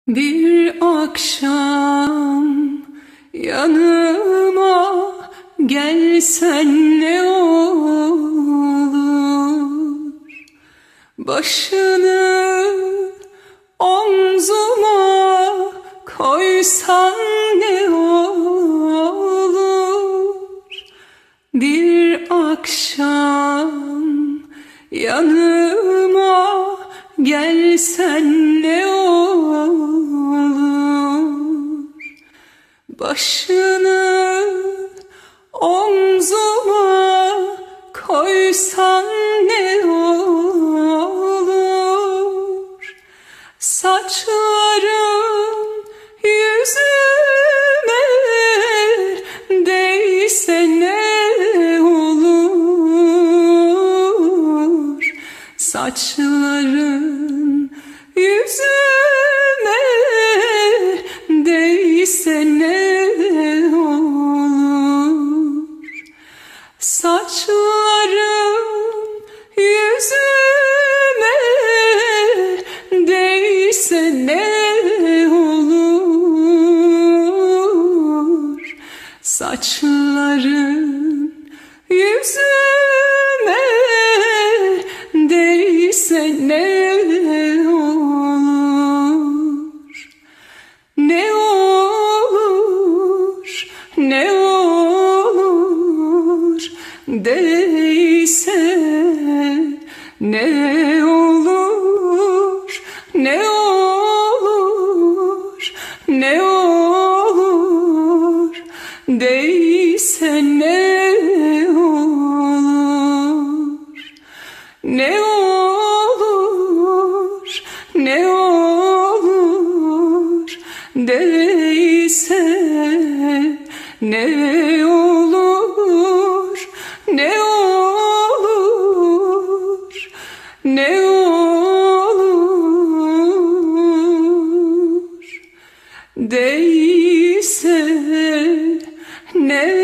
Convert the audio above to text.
Bir akşam yanıma gelsen ne olur? Başını omzuma koysan ne olur? Bir akşam yanıma gelsen ne olur? Başını omzuma koysan ne olur? Saçların yüzüme değse ne olur? Saçların yüzüme değse ne olur? Saçların yüzüme değse ne olur? Saçların yüzüme değse ne olur? Ne olur, ne olur, değse ne olur, ne olur, ne olur, değse ne olur? Ne olur, ne olur, değse ne olur, ne olur, ne olur, değse ne